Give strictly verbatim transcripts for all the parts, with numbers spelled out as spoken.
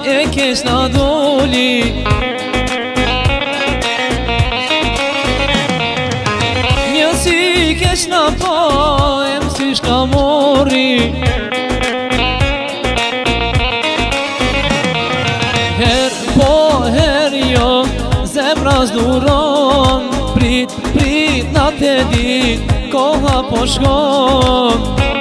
e kesh na doli. Njësi kesh na pa, e mësish na mori. Her po her jo, zemra s'duron. Prit, prit na te dit, koha po shkon.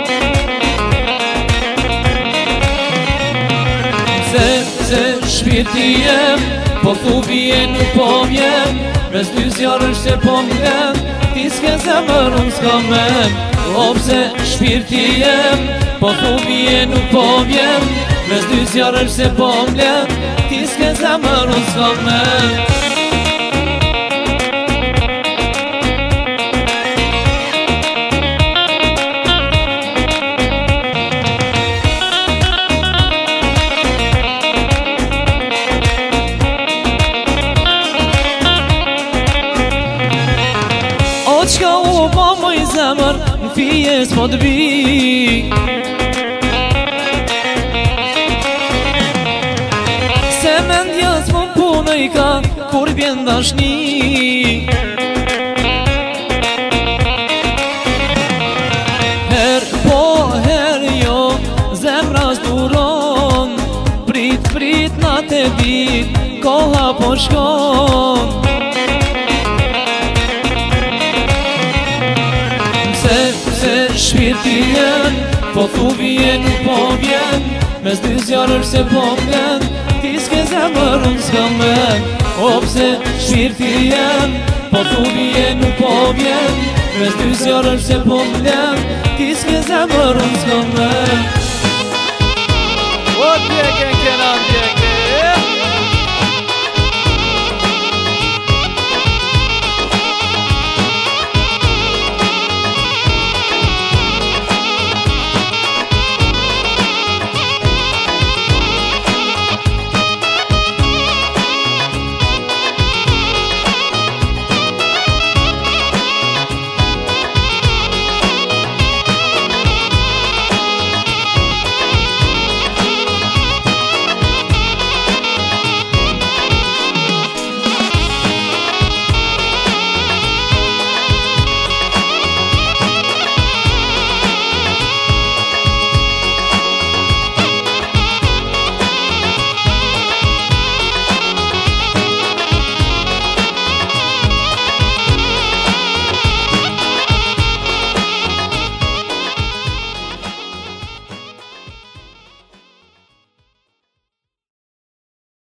Se, se shpirti jem, po thu vjen nuk po vjen. Mes dy zjarësh se po mlen, ti s'ke zemër unë s'ka men. O pse shpirti jem, po thu vjen nuk po vjen. Mes dy zjarësh se po mlen, ti s'ke zemër unë s'ka men. Qka u po moj zemër, në fije s'po t'bi. Se mendja s'po punoj ka, kur vjen dashni. Her po her jo, zemra s'duron. Prit, prit na te dit, koha po shkon. Shpirti jen, po thu vjen nuk po vjen. Mes dy zjarësh se po mlen, ti s'ke zemër unë s'ka men. O pse shpirti jen, po thu vjen nuk po vjen. Mes dy zjarësh se po mlen, ti s'ke zemër unë s'ka men. O t'je ke kena